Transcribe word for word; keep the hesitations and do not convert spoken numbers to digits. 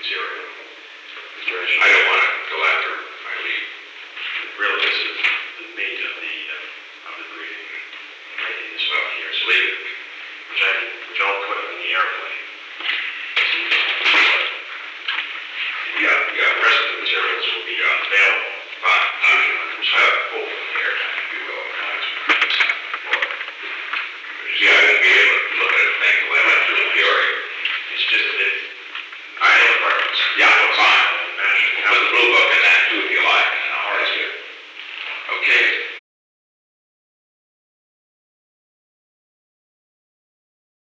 zero. Is there any- I don't wanna go after Eileen, really,